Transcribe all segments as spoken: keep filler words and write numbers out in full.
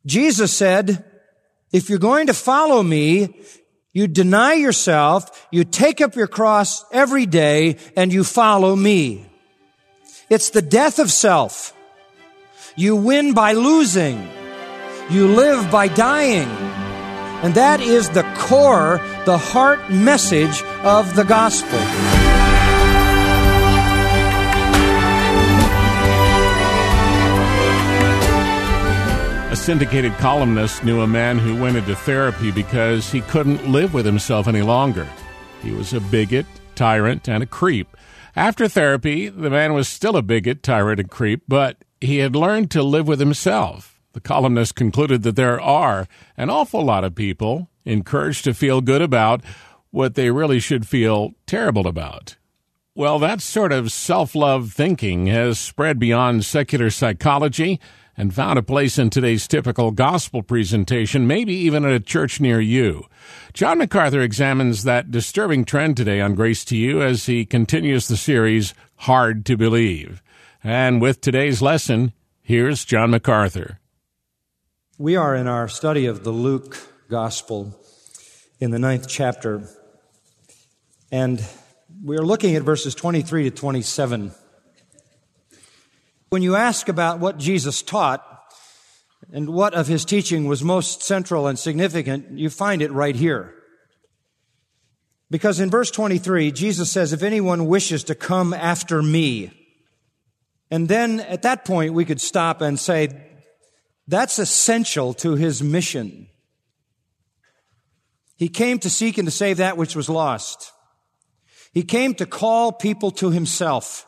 Jesus said, if you're going to follow me, you deny yourself, you take up your cross every day, and you follow me. It's the death of self. You win by losing. You live by dying. And that is the core, the heart message of the gospel. A syndicated columnist knew a man who went into therapy because he couldn't live with himself any longer. He was a bigot, tyrant, and a creep. After therapy, the man was still a bigot, tyrant, and creep, but he had learned to live with himself. The columnist concluded that there are an awful lot of people encouraged to feel good about what they really should feel terrible about. Well, that sort of self-love thinking has spread beyond secular psychology and found a place in today's typical gospel presentation, maybe even at a church near you. John MacArthur examines that disturbing trend today on Grace to You as he continues the series, Hard to Believe. And with today's lesson, here's John MacArthur. We are in our study of the Luke Gospel in the ninth chapter, and we are looking at verses twenty-three to twenty-seven. When you ask about what Jesus taught and what of his teaching was most central and significant, you find it right here. Because in verse twenty-three, Jesus says, if anyone wishes to come after me, and then at that point we could stop and say, that's essential to his mission. He came to seek and to save that which was lost. He came to call people to himself.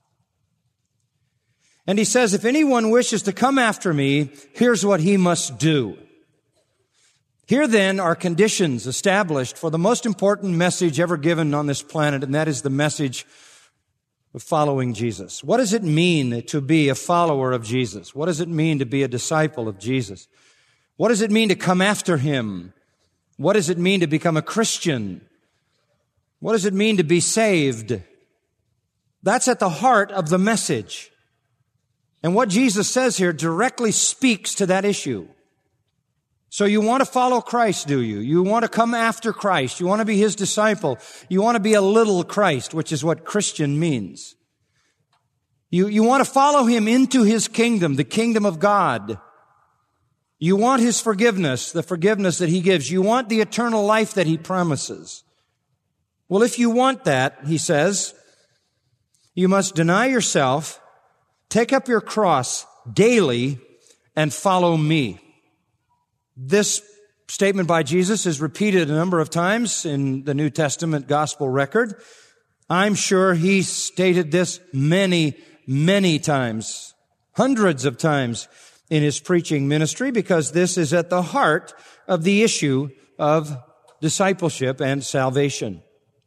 And he says, if anyone wishes to come after me, here's what he must do. Here then are conditions established for the most important message ever given on this planet, and that is the message of following Jesus. What does it mean to be a follower of Jesus? What does it mean to be a disciple of Jesus? What does it mean to come after him? What does it mean to become a Christian? What does it mean to be saved? That's at the heart of the message. And what Jesus says here directly speaks to that issue. So you want to follow Christ, do you? You want to come after Christ. You want to be his disciple. You want to be a little Christ, which is what Christian means. You, you want to follow him into his kingdom, the kingdom of God. You want his forgiveness, the forgiveness that he gives. You want the eternal life that he promises. Well, if you want that, he says, you must deny yourself, take up your cross daily, and follow me. This statement by Jesus is repeated a number of times in the New Testament gospel record. I'm sure he stated this many, many times, hundreds of times in his preaching ministry, because this is at the heart of the issue of discipleship and salvation.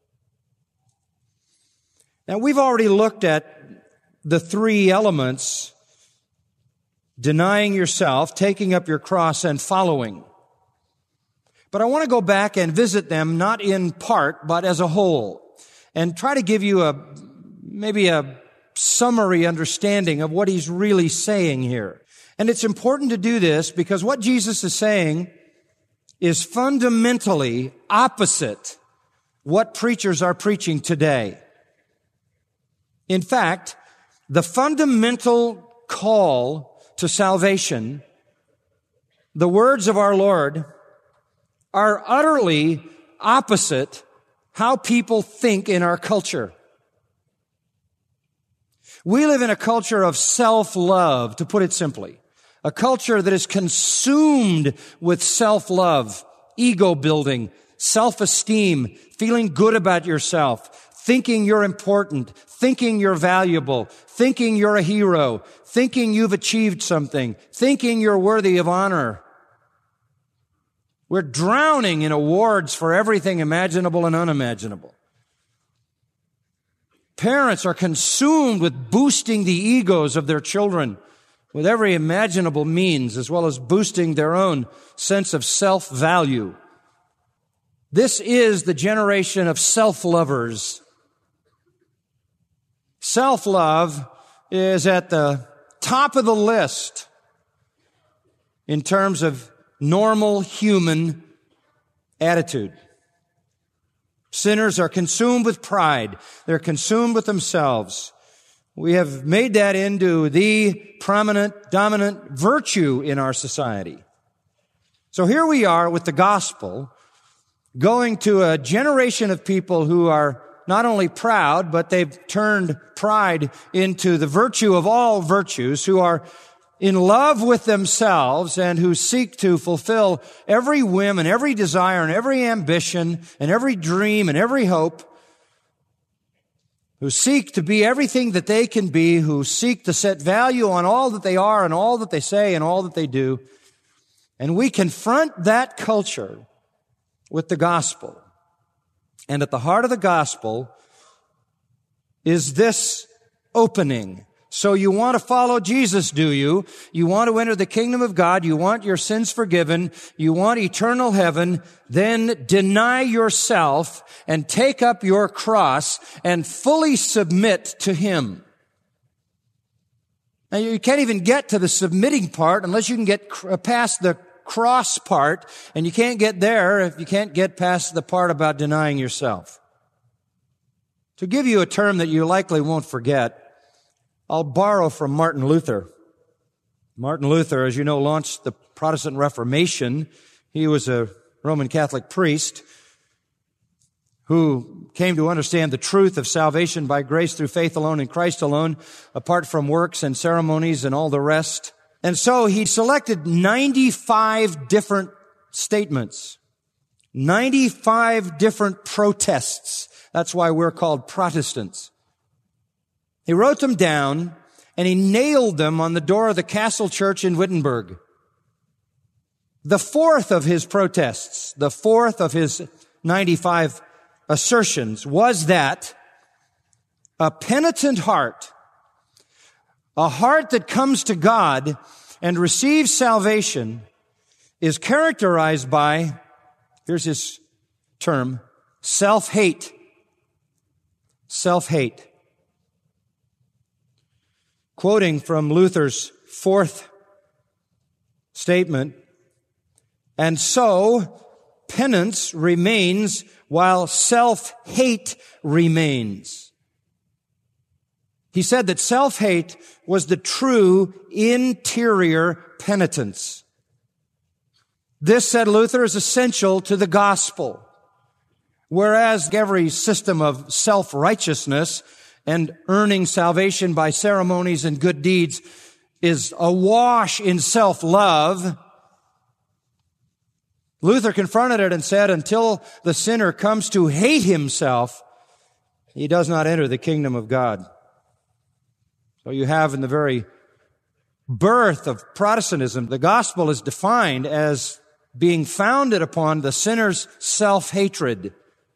Now, we've already looked at the three elements: denying yourself, taking up your cross, and following. But I want to go back and visit them not in part, but as a whole, and try to give you a maybe a summary understanding of what he's really saying here. And it's important to do this because what Jesus is saying is fundamentally opposite what preachers are preaching today. In fact, the fundamental call to salvation, the words of our Lord, are utterly opposite how people think in our culture. We live in a culture of self-love, to put it simply. A culture that is consumed with self-love, ego-building, self-esteem, feeling good about yourself, thinking you're important, thinking you're valuable, thinking you're a hero, thinking you've achieved something, thinking you're worthy of honor. We're drowning in awards for everything imaginable and unimaginable. Parents are consumed with boosting the egos of their children with every imaginable means, as well as boosting their own sense of self-value. This is the generation of self-lovers. Self-love is at the top of the list in terms of normal human attitude. Sinners are consumed with pride. They're consumed with themselves. We have made that into the prominent, dominant virtue in our society. So here we are with the gospel, going to a generation of people who are not only proud, but they've turned pride into the virtue of all virtues, who are in love with themselves and who seek to fulfill every whim and every desire and every ambition and every dream and every hope, who seek to be everything that they can be, who seek to set value on all that they are and all that they say and all that they do. And we confront that culture with the gospel. And at the heart of the gospel is this opening. So you want to follow Jesus, do you? You want to enter the kingdom of God. You want your sins forgiven. You want eternal heaven. Then deny yourself and take up your cross and fully submit to Him. Now, you can't even get to the submitting part unless you can get past the cross part, and you can't get there if you can't get past the part about denying yourself. To give you a term that you likely won't forget, I'll borrow from Martin Luther. Martin Luther, as you know, launched the Protestant Reformation. He was a Roman Catholic priest who came to understand the truth of salvation by grace through faith alone in Christ alone, apart from works and ceremonies and all the rest. And so he selected ninety-five different statements, ninety-five different protests. That's why we're called Protestants. He wrote them down and he nailed them on the door of the Castle Church in Wittenberg. The fourth of his protests, the fourth of his ninety-five assertions was that a penitent heart, a heart that comes to God and receives salvation, is characterized by, here's his term, self-hate. Self-hate. Quoting from Luther's fourth statement, and so penance remains while self-hate remains. He said that self-hate was the true interior penitence. This, said Luther, is essential to the gospel. Whereas every system of self-righteousness and earning salvation by ceremonies and good deeds is awash in self-love, Luther confronted it and said, until the sinner comes to hate himself, he does not enter the kingdom of God. So you have in the very birth of Protestantism, the gospel is defined as being founded upon the sinner's self-hatred.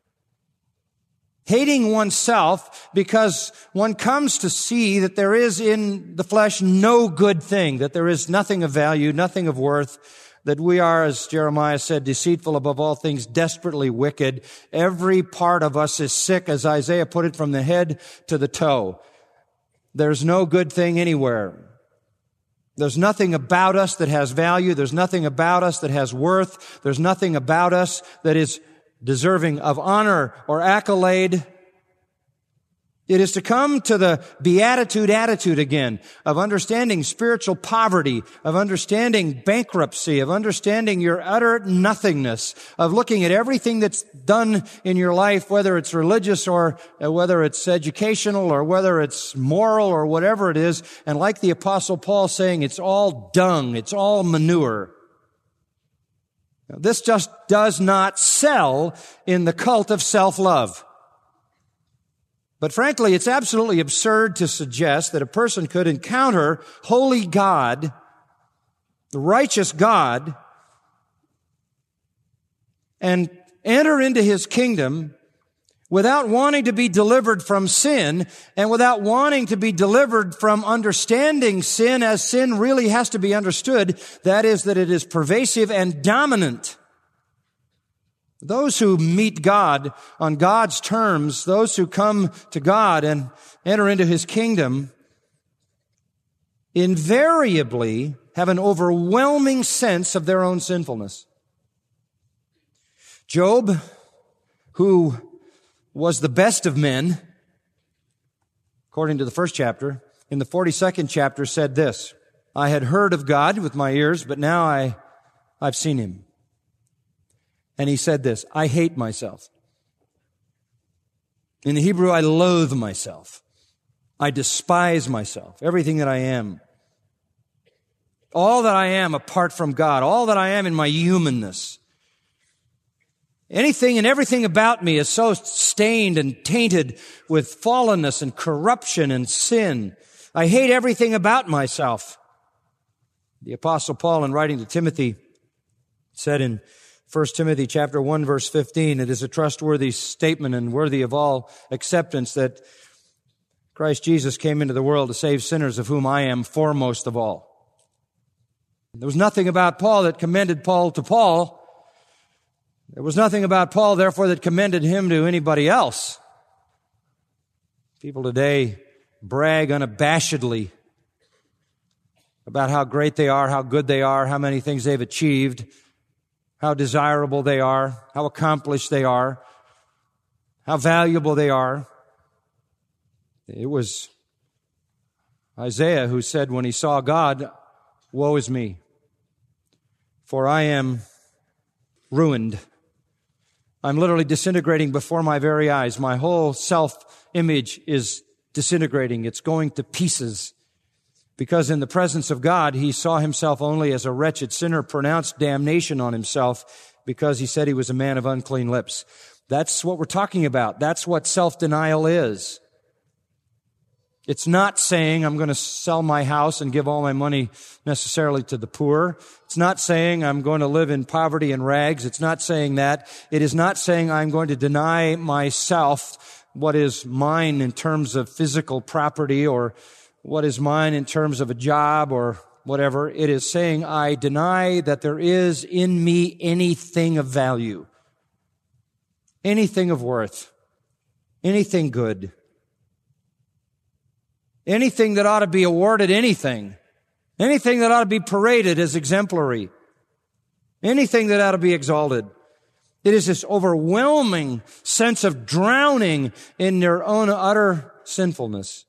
Hating oneself because one comes to see that there is in the flesh no good thing, that there is nothing of value, nothing of worth, that we are, as Jeremiah said, deceitful above all things, desperately wicked. Every part of us is sick, as Isaiah put it, from the head to the toe. There's no good thing anywhere. There's nothing about us that has value. There's nothing about us that has worth. There's nothing about us that is deserving of honor or accolade. It is to come to the beatitude attitude again, of understanding spiritual poverty, of understanding bankruptcy, of understanding your utter nothingness, of looking at everything that's done in your life, whether it's religious or whether it's educational or whether it's moral or whatever it is, and like the Apostle Paul saying, it's all dung, it's all manure. Now, this just does not sell in the cult of self-love. But frankly, it's absolutely absurd to suggest that a person could encounter holy God, the righteous God, and enter into His kingdom without wanting to be delivered from sin and without wanting to be delivered from understanding sin as sin really has to be understood. That is, that it is pervasive and dominant. Those who meet God on God's terms, those who come to God and enter into His kingdom, invariably have an overwhelming sense of their own sinfulness. Job, who was the best of men, according to the first chapter, in the forty-second chapter said this, I had heard of God with my ears, but now I, I've seen him. And he said this, I hate myself. In the Hebrew, I loathe myself. I despise myself, everything that I am. All that I am apart from God, all that I am in my humanness. Anything and everything about me is so stained and tainted with fallenness and corruption and sin. I hate everything about myself. The Apostle Paul, in writing to Timothy, said in First Timothy chapter one, verse fifteen, it is a trustworthy statement and worthy of all acceptance that Christ Jesus came into the world to save sinners, of whom I am foremost of all. There was nothing about Paul that commended Paul to Paul. There was nothing about Paul, therefore, that commended him to anybody else. People today brag unabashedly about how great they are, how good they are, how many things they've achieved, how desirable they are, how accomplished they are, how valuable they are. It was Isaiah who said when he saw God, woe is me, for I am ruined. I'm literally disintegrating before my very eyes. My whole self-image is disintegrating. It's going to pieces. Because in the presence of God, he saw himself only as a wretched sinner, pronounced damnation on himself because he said he was a man of unclean lips. That's what we're talking about. That's what self-denial is. It's not saying I'm going to sell my house and give all my money necessarily to the poor. It's not saying I'm going to live in poverty and rags. It's not saying that. It is not saying I'm going to deny myself what is mine in terms of physical property or what is mine in terms of a job or whatever. It is saying I deny that there is in me anything of value, anything of worth, anything good. Anything that ought to be awarded anything. Anything that ought to be paraded as exemplary. Anything that ought to be exalted. It is this overwhelming sense of drowning in their own utter sinfulness.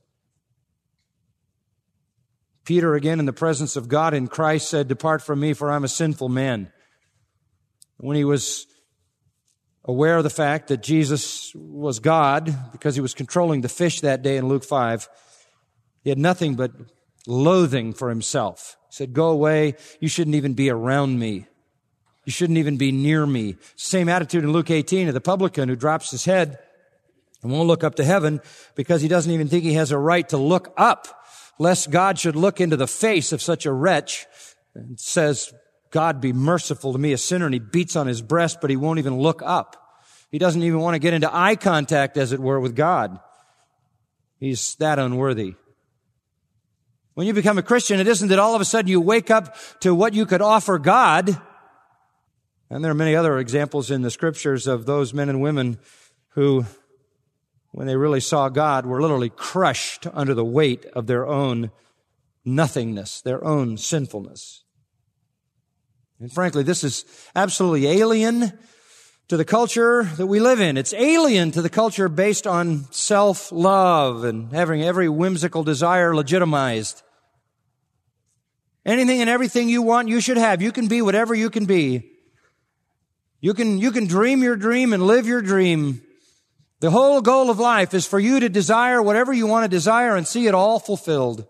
Peter, again, in the presence of God in Christ, said, depart from me, for I'm a sinful man. When he was aware of the fact that Jesus was God, because he was controlling the fish that day in Luke five, he had nothing but loathing for himself. He said, go away. You shouldn't even be around me. You shouldn't even be near me. Same attitude in Luke eighteen of the publican who drops his head and won't look up to heaven because he doesn't even think he has a right to look up, lest God should look into the face of such a wretch and says, God, be merciful to me, a sinner. And he beats on his breast, but he won't even look up. He doesn't even want to get into eye contact, as it were, with God. He's that unworthy. When you become a Christian, it isn't that all of a sudden you wake up to what you could offer God. And there are many other examples in the scriptures of those men and women who, when they really saw God, were literally crushed under the weight of their own nothingness, their own sinfulness. And frankly, this is absolutely alien to the culture that we live in. It's alien to the culture based on self-love and having every whimsical desire legitimized. Anything and everything you want, you should have. You can be whatever you can be. You can, you can dream your dream and live your dream. The whole goal of life is for you to desire whatever you want to desire and see it all fulfilled.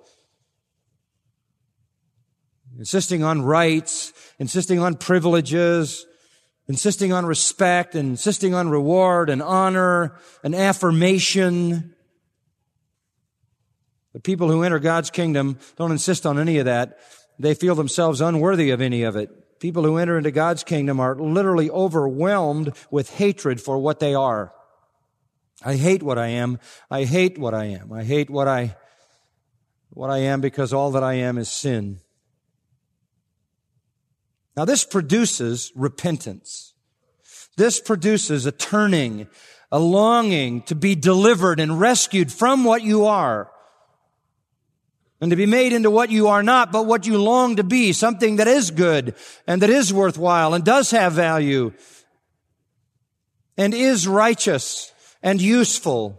Insisting on rights, insisting on privileges, insisting on respect, and insisting on reward and honor and affirmation. The people who enter God's kingdom don't insist on any of that. They feel themselves unworthy of any of it. People who enter into God's kingdom are literally overwhelmed with hatred for what they are. I hate what I am. I hate what I am. I hate what I, what I am because all that I am is sin. Now this produces repentance. This produces a turning, a longing to be delivered and rescued from what you are. and to be made into what you are not, but what you long to be, something that is good and that is worthwhile and does have value and is righteous and useful.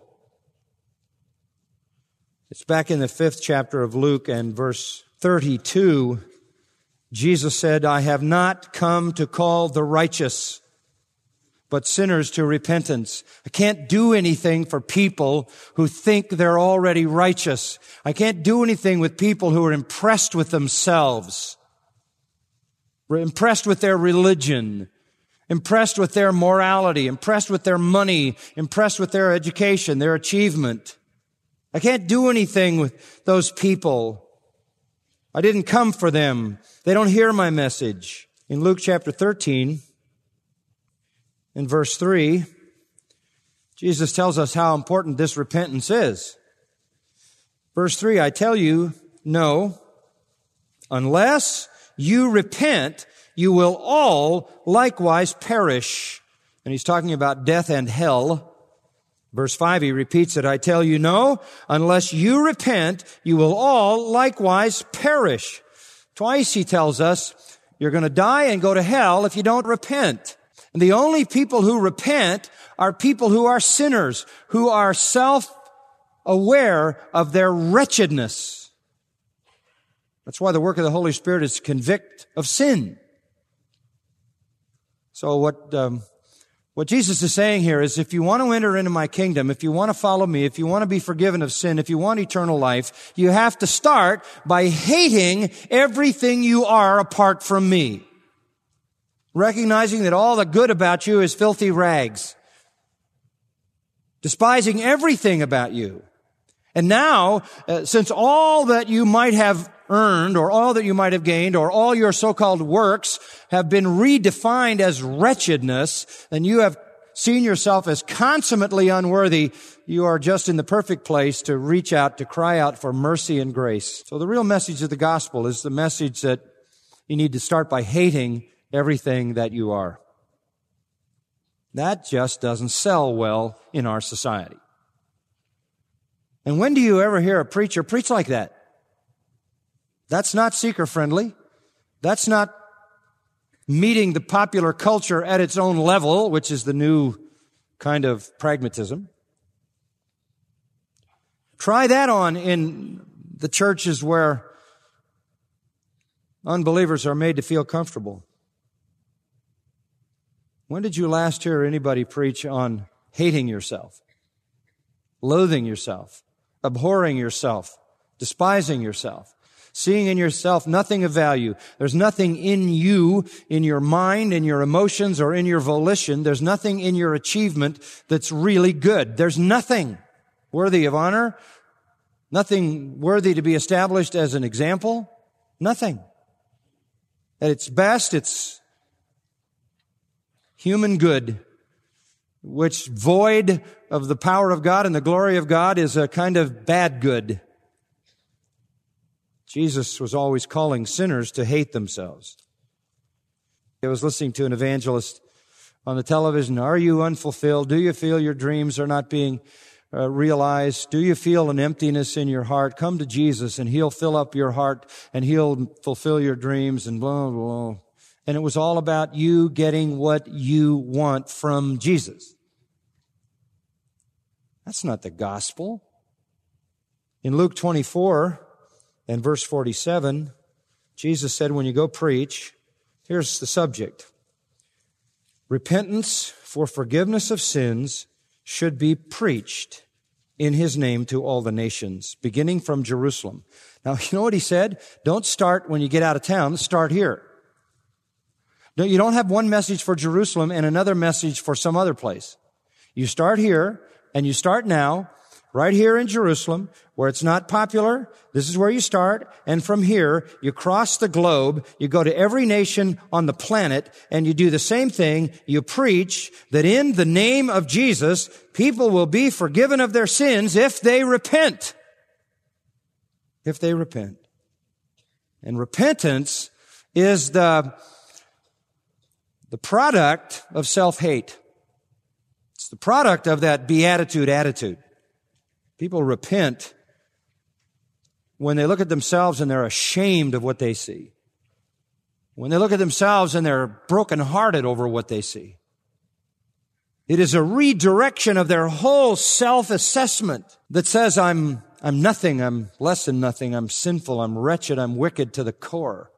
It's back in the fifth chapter of Luke and verse thirty-two. Jesus said, I have not come to call the righteous, but sinners to repentance. I can't do anything for people who think they're already righteous. I can't do anything with people who are impressed with themselves, impressed with their religion, impressed with their morality, impressed with their money, impressed with their education, their achievement. I can't do anything with those people. I didn't come for them. They don't hear my message. In Luke chapter thirteen, in verse three, Jesus tells us how important this repentance is. Verse three, I tell you, no, unless you repent, you will all likewise perish. And he's talking about death and hell. Verse five, he repeats it, I tell you, no, unless you repent, you will all likewise perish. Twice he tells us, you're going to die and go to hell if you don't repent. And the only people who repent are people who are sinners, who are self-aware of their wretchedness. That's why the work of the Holy Spirit is to convict of sin. So what, um, what Jesus is saying here is if you want to enter into my kingdom, if you want to follow me, if you want to be forgiven of sin, if you want eternal life, you have to start by hating everything you are apart from me. Recognizing that all the good about you is filthy rags. Despising everything about you. And now, uh, since all that you might have earned or all that you might have gained or all your so-called works have been redefined as wretchedness, and you have seen yourself as consummately unworthy, you are just in the perfect place to reach out, to cry out for mercy and grace. So the real message of the gospel is the message that you need to start by hating everything that you are. That just doesn't sell well in our society. And when do you ever hear a preacher preach like that? That's not seeker-friendly. That's not meeting the popular culture at its own level, which is the new kind of pragmatism. Try that on in the churches where unbelievers are made to feel comfortable. When did you last hear anybody preach on hating yourself, loathing yourself, abhorring yourself, despising yourself? Seeing in yourself nothing of value. There's nothing in you, in your mind, in your emotions, or in your volition. There's nothing in your achievement that's really good. There's nothing worthy of honor. Nothing worthy to be established as an example. Nothing. At its best, it's human good, which void of the power of God and the glory of God is a kind of bad good. Jesus was always calling sinners to hate themselves. I was listening to an evangelist on the television. Are you unfulfilled? Do you feel your dreams are not being uh, realized? Do you feel an emptiness in your heart? Come to Jesus and He'll fill up your heart and He'll fulfill your dreams and blah, blah, blah. And it was all about you getting what you want from Jesus. That's not the gospel. In Luke twenty-four, and verse forty-seven, Jesus said, when you go preach, here's the subject. Repentance for forgiveness of sins should be preached in His name to all the nations, beginning from Jerusalem. Now, you know what He said? Don't start when you get out of town. Start here. No, you don't have one message for Jerusalem and another message for some other place. You start here, and you start now, right here in Jerusalem, where it's not popular. This is where you start. And from here, you cross the globe. You go to every nation on the planet, and you do the same thing. You preach that in the name of Jesus, people will be forgiven of their sins if they repent. If they repent. And repentance is the, the product of self-hate. It's the product of that beatitude attitude. People repent when they look at themselves and they're ashamed of what they see. When they look at themselves and they're brokenhearted over what they see. It is a redirection of their whole self-assessment that says, I'm, I'm nothing, I'm less than nothing, I'm sinful, I'm wretched, I'm wicked to the core.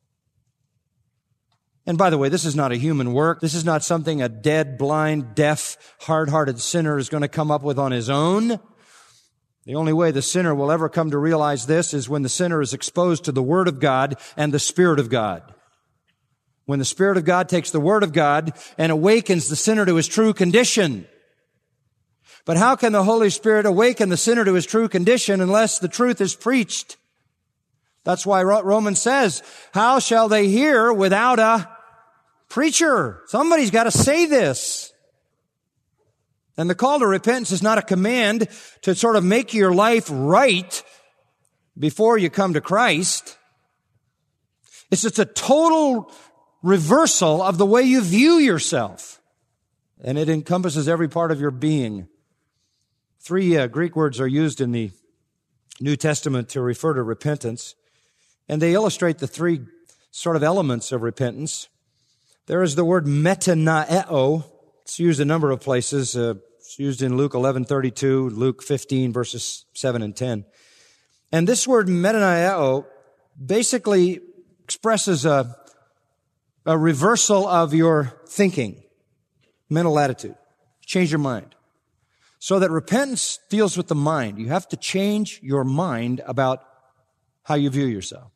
And by the way, this is not a human work. This is not something a dead, blind, deaf, hard-hearted sinner is going to come up with on his own. The only way the sinner will ever come to realize this is when the sinner is exposed to the Word of God and the Spirit of God. When the Spirit of God takes the Word of God and awakens the sinner to his true condition. But how can the Holy Spirit awaken the sinner to his true condition unless the truth is preached? That's why Romans says, how shall they hear without a preacher? Somebody's got to say this. And the call to repentance is not a command to sort of make your life right before you come to Christ. It's just a total reversal of the way you view yourself. And it encompasses every part of your being. Three uh, Greek words are used in the New Testament to refer to repentance. And they illustrate the three sort of elements of repentance. There is the word metanoeo. It's used a number of places. Uh, it's used in Luke eleven thirty-two, Luke fifteen, verses seven and ten. And this word metanoeo basically expresses a, a reversal of your thinking, mental attitude. Change your mind. So that repentance deals with the mind. You have to change your mind about how you view yourself.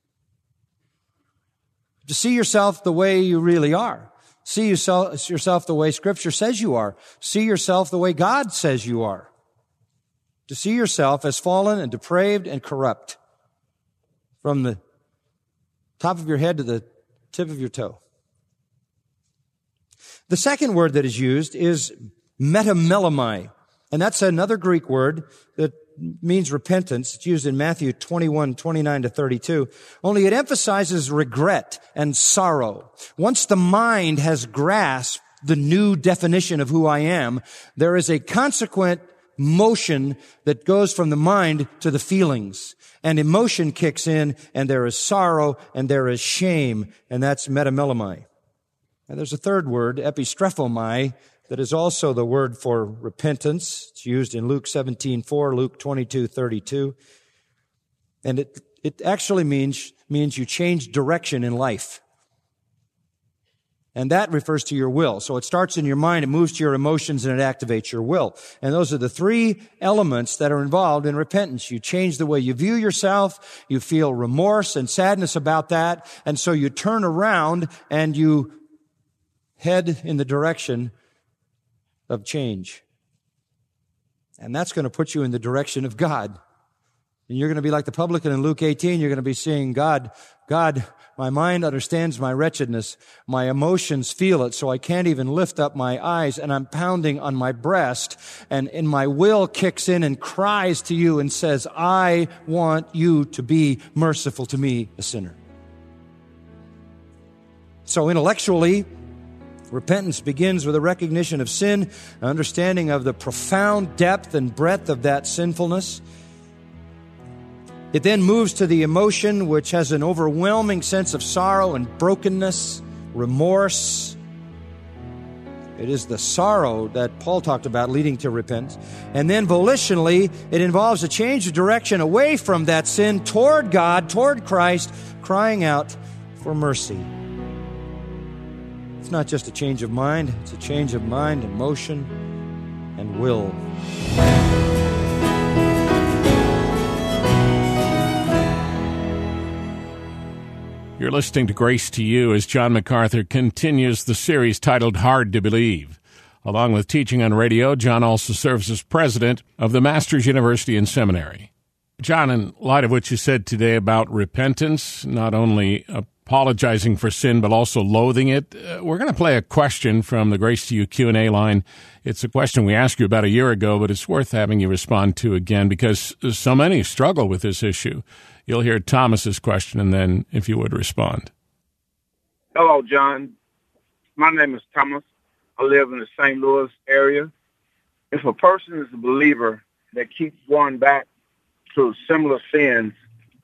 To see yourself the way you really are. See yourself, yourself the way Scripture says you are. See yourself the way God says you are. To see yourself as fallen and depraved and corrupt. From the top of your head to the tip of your toe. The second word that is used is metamelomai. And that's another Greek word that means repentance. It's used in Matthew twenty-one, twenty-nine to thirty-two. Only it emphasizes regret and sorrow. Once the mind has grasped the new definition of who I am, there is a consequent motion that goes from the mind to the feelings. And emotion kicks in, and there is sorrow, and there is shame, and that's metamelomai. And there's a third word, epistrepomai, that is also the word for repentance. It's used in Luke seventeen four, Luke twenty-two thirty-two. And it, it actually means, means you change direction in life. And that refers to your will. So it starts in your mind, it moves to your emotions, and it activates your will. And those are the three elements that are involved in repentance. You change the way you view yourself, you feel remorse and sadness about that, and so you turn around and you head in the direction of change. And that's going to put you in the direction of God. And you're going to be like the publican in Luke eighteen. You're going to be saying, God, God, my mind understands my wretchedness. My emotions feel it, so I can't even lift up my eyes, and I'm pounding on my breast. And, and my will kicks in and cries to you and says, I want you to be merciful to me, a sinner. So intellectually, repentance begins with a recognition of sin, an understanding of the profound depth and breadth of that sinfulness. It then moves to the emotion, which has an overwhelming sense of sorrow and brokenness, remorse. It is the sorrow that Paul talked about leading to repentance. And then volitionally, it involves a change of direction away from that sin toward God, toward Christ, crying out for mercy. It's not just a change of mind, it's a change of mind, emotion, and will. You're listening to Grace to You as John MacArthur continues the series titled Hard to Believe. Along with teaching on radio, John also serves as president of the Masters University and Seminary. John, in light of what you said today about repentance, not only apologizing for sin, but also loathing it, uh, we're going to play a question from the Grace to You Q and A line. It's a question we asked you about a year ago, but it's worth having you respond to again because so many struggle with this issue. You'll hear Thomas's question, and then, if you would, respond. Hello, John. My name is Thomas. I live in the Saint Louis area. If a person is a believer that keeps going back to similar sins,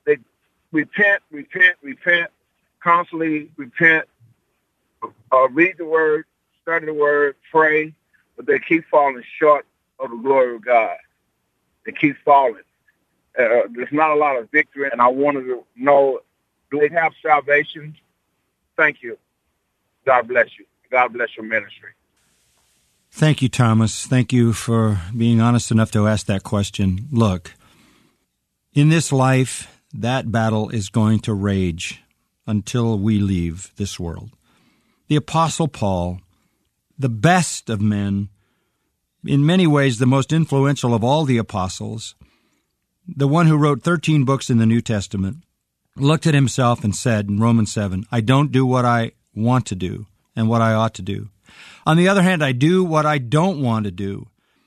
repent, repent, repent, constantly repent, uh, read the word, study the word, pray, but they keep falling short of the glory of God. They keep falling. Uh, there's not a lot of victory, and I wanted to know, do they have salvation? Thank you. God bless you. God bless your ministry. Thank you, Thomas. Thank you for being honest enough to ask that question. Look, in this life, that battle is going to rage until we leave this world. The Apostle Paul, the best of men, in many ways the most influential of all the apostles, the one who wrote thirteen books in the New Testament, looked at himself and said in Romans seven, I don't do what I want to do and what I ought to do. On the other hand, I do what I don't want to do.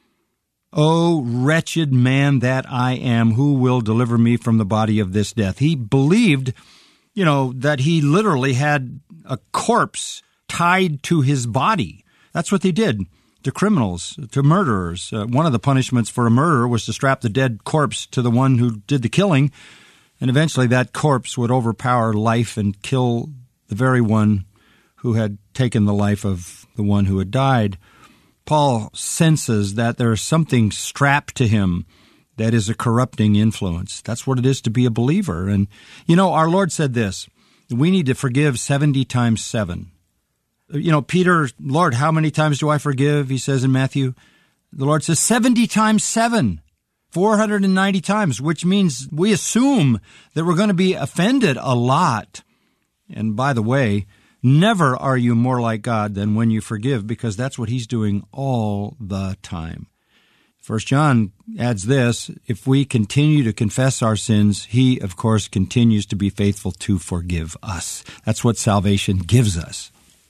Oh, wretched man that I am, who will deliver me from the body of this death? He believed, you know, that he literally had a corpse tied to his body. That's what they did to criminals, to murderers. Uh, one of the punishments for a murderer was to strap the dead corpse to the one who did the killing, and eventually that corpse would overpower life and kill the very one who had taken the life of the one who had died. Paul senses that there is something strapped to him that is a corrupting influence. That's what it is to be a believer. And, you know, our Lord said this, we need to forgive seventy times seven. You know, Peter, Lord, how many times do I forgive? He says in Matthew. The Lord says seventy times seven, four hundred ninety times, which means we assume that we're going to be offended a lot. And by the way, never are you more like God than when you forgive, because that's what he's doing all the time. First John adds this, if we continue to confess our sins, he, of course, continues to be faithful to forgive us. That's what salvation gives us.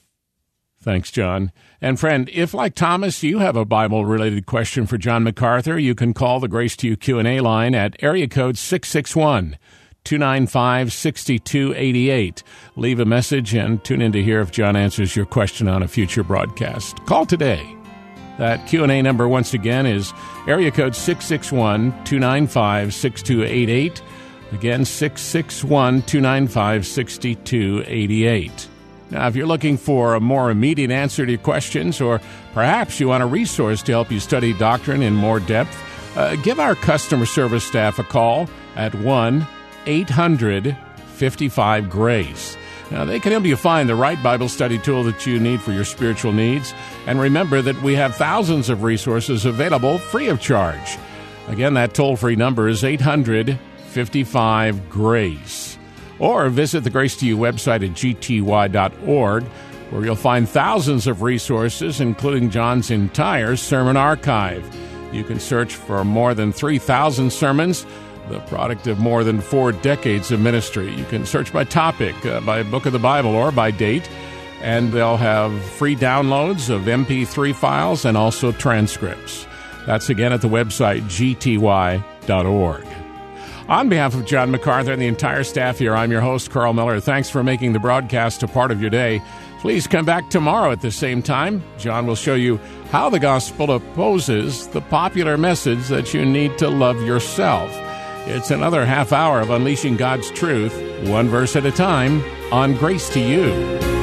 Thanks, John. And friend, if like Thomas, you have a Bible-related question for John MacArthur, you can call the Grace to You Q and A line at area code six six one, two nine five, six two eight eight. Leave a message and tune in to hear if John answers your question on a future broadcast. Call today. That Q and A number, once again, is area code six six one, two nine five, six two eight eight. Again, six six one, two nine five, six two eight eight. Now, if you're looking for a more immediate answer to your questions, or perhaps you want a resource to help you study doctrine in more depth, uh, give our customer service staff a call at one eight hundred, fifty-five, GRACE. Now, they can help you find the right Bible study tool that you need for your spiritual needs. And remember that we have thousands of resources available free of charge. Again, that toll-free number is eight hundred, fifty-five, GRACE. Or visit the Grace to You website at g t y dot org, where you'll find thousands of resources, including John's entire sermon archive. You can search for more than three thousand sermons, the product of more than four decades of ministry. You can search by topic, uh, by book of the Bible, or by date, and they'll have free downloads of M P three files and also transcripts. That's again at the website g t y dot org. On behalf of John MacArthur and the entire staff here, I'm your host, Carl Miller. Thanks for making the broadcast a part of your day. Please come back tomorrow at the same time. John will show you how the gospel opposes the popular message that you need to love yourself. It's another half hour of unleashing God's truth, one verse at a time, on Grace to You.